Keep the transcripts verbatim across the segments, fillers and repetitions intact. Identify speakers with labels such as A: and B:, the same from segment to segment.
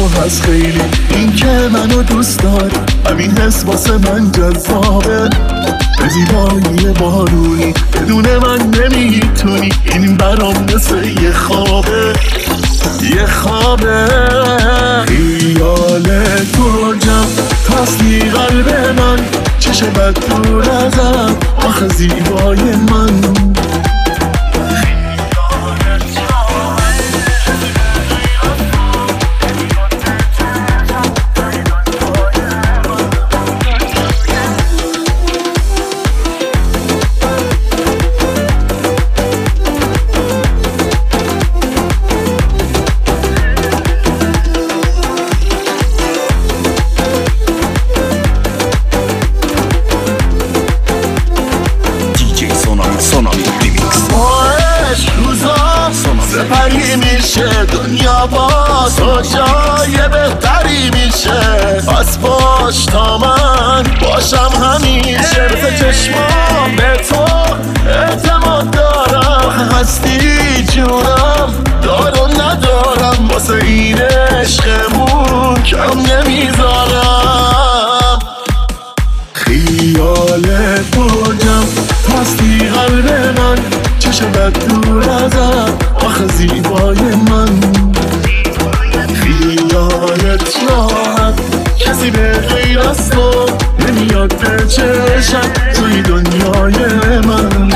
A: تو هست خیلی، این که منو دوست داری، همین حس واسه من جذابه. به زیبایی بارونی بدون من نمیتونی، این برام مثل یه خوابه، یه خوابه. خیال تو جم تسلی قلب من، چشم بد دور ازم آخه زیبای من. سپری میشه دنیا با تو جای بهتری میشه، پس باش تا من باشم همیشه. مثل چشمام به تو اعتماد دارم، هستی جونم دارم ندارم، واسه این عشقمون کم نمیذارم. خیال تو جم تسلی قلب من، چشم بد دور ازم آخه زیبای من. خیالت راحت کسی به غیر از تو نمیاد به چشم توی دنیای من.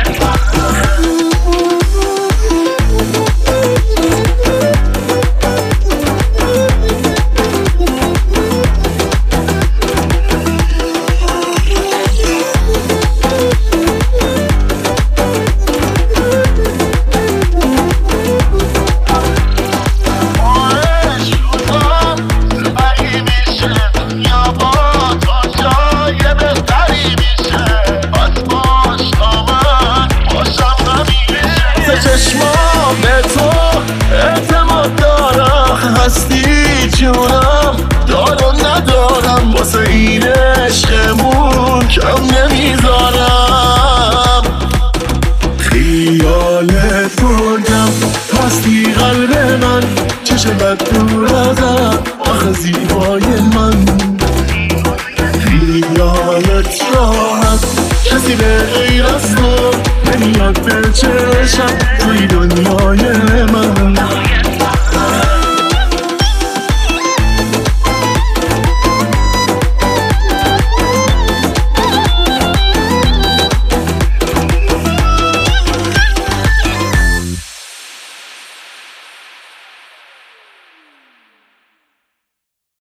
A: چشمام به تو اعتماد دارم، هستی جونم دارم ندارم، واسه این عشقمون کم نمیذارم. خیال تو جم هستی قلب من، چشم بد دور ازم آخه زیبای من. خیالت راحت کسی به غیر از تو نمیاد به چشم